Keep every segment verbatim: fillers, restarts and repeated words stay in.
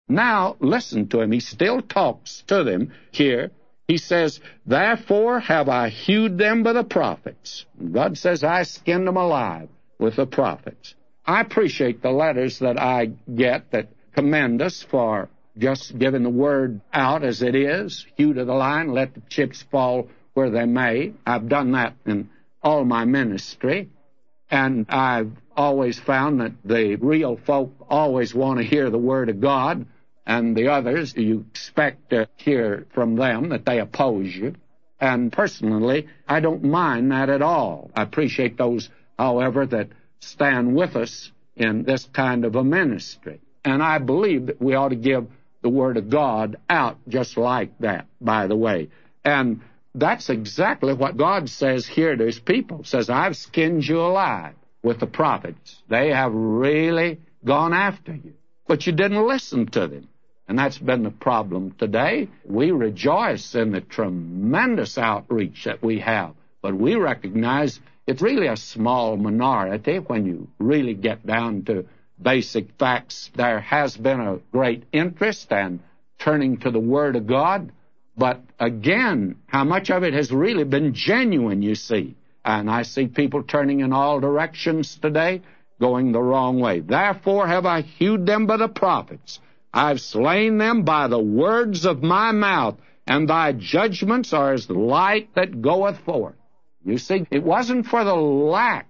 Now, listen to him. He still talks to them here. He says, therefore have I hewed them by the prophets. God says, I skinned them alive with the prophets. I appreciate the letters that I get that commend us for just giving the word out as it is, hew to the line, let the chips fall where they may. I've done that in all my ministry, and I've always found that the real folk always want to hear the word of God, and the others, you expect to hear from them that they oppose you. And personally, I don't mind that at all. I appreciate those, however, that stand with us in this kind of a ministry. And I believe that we ought to give the Word of God out just like that, by the way. And that's exactly what God says here to His people. He says, I've skinned you alive with the prophets. They have really gone after you, but you didn't listen to them. And that's been the problem today. We rejoice in the tremendous outreach that we have, but we recognize it's really a small minority when you really get down to basic facts. There has been a great interest and turning to the Word of God, but again, how much of it has really been genuine, you see? And I see people turning in all directions today, going the wrong way. Therefore have I hewed them by the prophets. I've slain them by the words of my mouth, and thy judgments are as light that goeth forth. You see, it wasn't for the lack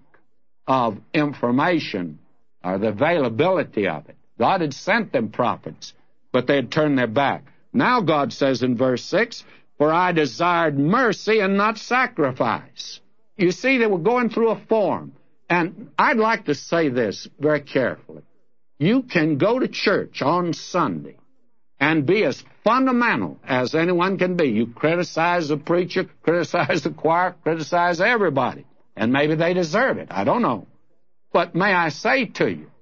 of information or the availability of it. God had sent them prophets, but they had turned their back. Now God says in verse six, for I desired mercy and not sacrifice. You see, they were going through a form. And I'd like to say this very carefully. You can go to church on Sunday and be as fundamental as anyone can be. You criticize the preacher, criticize the choir, criticize everybody. And maybe they deserve it. I don't know. But may I say to you,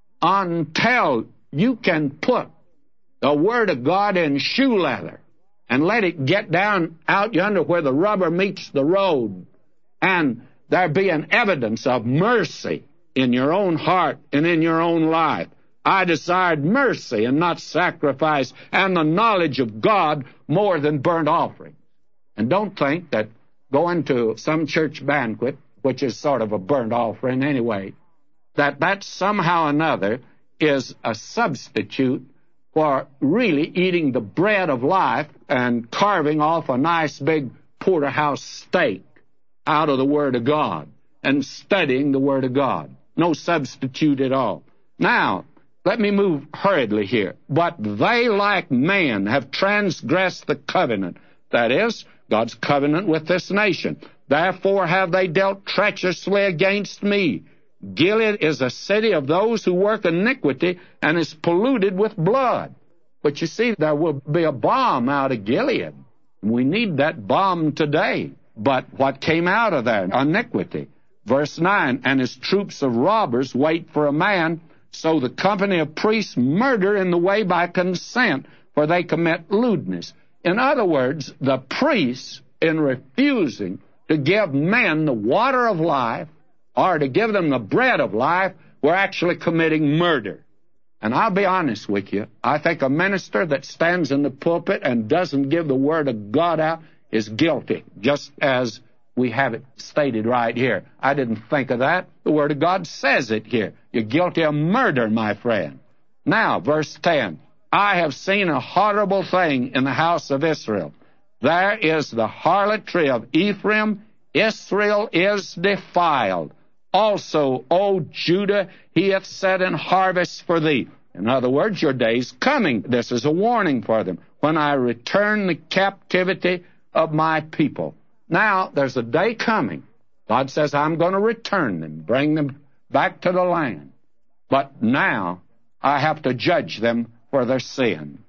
until you can put the Word of God in shoe leather and let it get down out yonder where the rubber meets the road, and there be an evidence of mercy in your own heart and in your own life. I desired mercy and not sacrifice, and the knowledge of God more than burnt offering. And don't think that going to some church banquet, which is sort of a burnt offering anyway, that that somehow or another is a substitute for really eating the bread of life and carving off a nice big porterhouse steak out of the Word of God and studying the Word of God. No substitute at all. Now, let me move hurriedly here. But they, like man, have transgressed the covenant. That is, God's covenant with this nation. Therefore have they dealt treacherously against me. Gilead is a city of those who work iniquity and is polluted with blood. But you see, there will be a bomb out of Gilead. We need that bomb today. But what came out of there? Iniquity. Verse nine, and his troops of robbers wait for a man, so the company of priests murder in the way by consent, for they commit lewdness. In other words, the priests, in refusing to give men the water of life, or to give them the bread of life, were actually committing murder. And I'll be honest with you, I think a minister that stands in the pulpit and doesn't give the Word of God out is guilty, just as we have it stated right here. I didn't think of that. The Word of God says it here. You're guilty of murder, my friend. Now, verse ten, I have seen a horrible thing in the house of Israel. There is the harlotry of Ephraim. Israel is defiled. Also, O Judah, he hath set in harvest for thee. In other words, your day's coming. This is a warning for them. When I return the captivity of my people. Now, there's a day coming. God says, I'm going to return them, bring them back to the land. But now, I have to judge them for their sin.